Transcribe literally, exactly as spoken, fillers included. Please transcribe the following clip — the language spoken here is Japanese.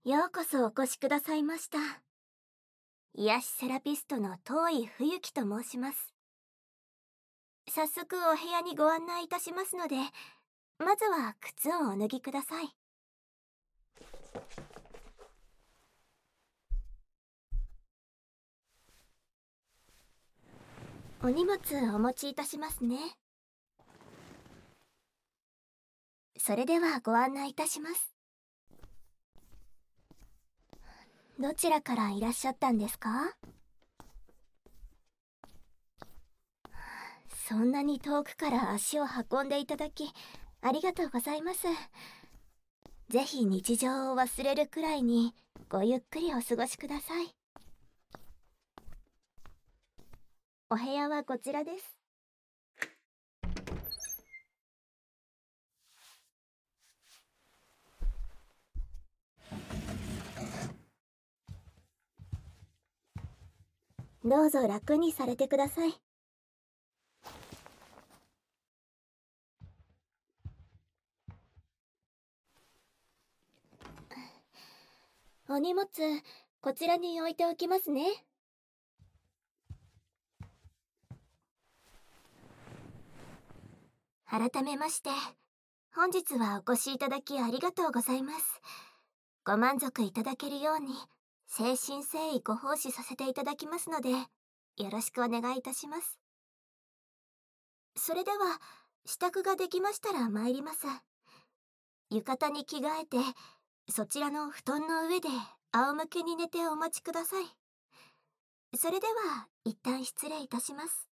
ようこそお越しくださいました。癒しセラピストの遠井冬樹と申します。早速お部屋にご案内いたしますので、まずは靴をお脱ぎください。お荷物お持ちいたしますね。それではご案内いたします。どちらからいらっしゃったんですか？そんなに遠くから足を運んでいただき、ありがとうございます。ぜひ日常を忘れるくらいに、ごゆっくりお過ごしください。お部屋はこちらです。どうぞ楽にされてください。お荷物、こちらに置いておきますね。改めまして、本日はお越しいただきありがとうございます。ご満足いただけるように、誠心誠意ご奉仕させていただきますので、よろしくお願いいたします。それでは、支度ができましたら参ります。浴衣に着替えて、そちらの布団の上で仰向けに寝てお待ちください。それでは、一旦失礼いたします。